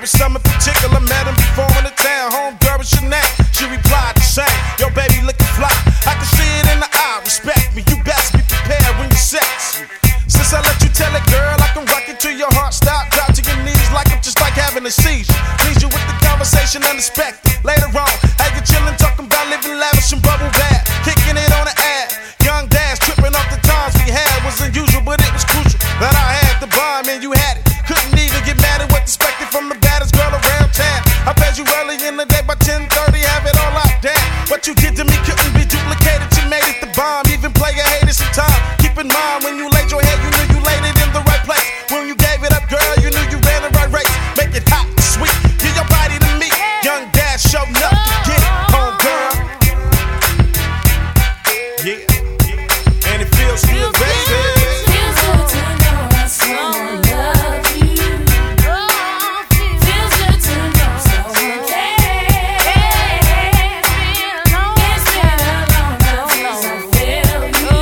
but some in particular met him before in the town. Homegirl was Chanel, she replied the same. Yo, baby, looking fly. I can see it in the eye. Respect me, you best be prepared when you sex. Since I let you tell it, girl, I can rock it to your heart. Stop, drop to your knees like I'm just like having a seizure. Please you with the conversation unexpected. Later on, I get chillin', talking about living lavish and bubble bath, kicking it on the ad. Young dads tripping off the times we had was unusual, but it was crucial that I had the bomb and you had it. Couldn't even get mad at what's expected from the baddest girl around town. I paid you early in the day by 10:30, have it all locked down. What you did to me couldn't be duplicated. You made it the bomb, even player hated some time. Keep in mind when you laid your head, you knew you laid it in the right place. When you gave it up, girl, you knew you ran the right race. Make it hot, sweet, give your body to me. Young dad showing up to get it home, girl. Yeah, and it feels good, baby. Feels good to know that someone loves you. Feels good to know someone cares. It's been a long time since I feel you.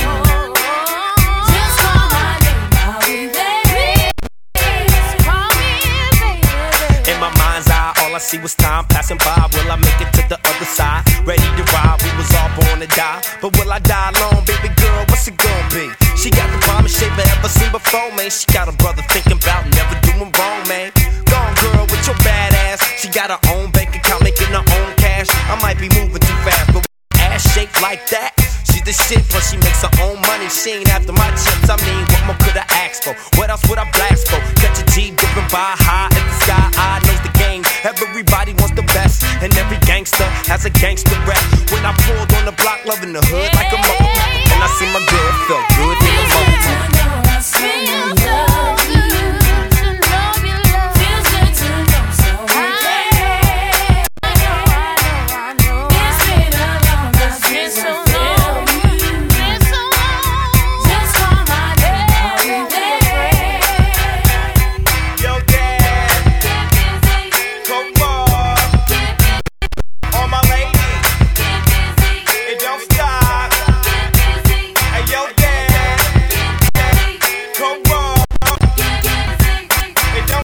Just call my name, I'll be there. Call me, baby. In my mind's eye, all I see was time passing by. Will I make it to the other side? Ready to ride, we was all born to die. But will I die alone, baby girl? What's it gonna be? She got the bombest shape I ever seen before, man. She got a brother thinking about never doing wrong, man. Gone girl with your bad ass. She got her own bank account, making her own cash. I might be moving too fast, but with ass shaped like that, she's the shit, plus she makes her own money. She ain't after my chips, I mean, what more could I ask for? What else would I blast for? Catch a G dipping by high in the sky, I knows the game. Everybody wants the best, and every gangster has a gangster rap. When I pulled on the block, loving the hood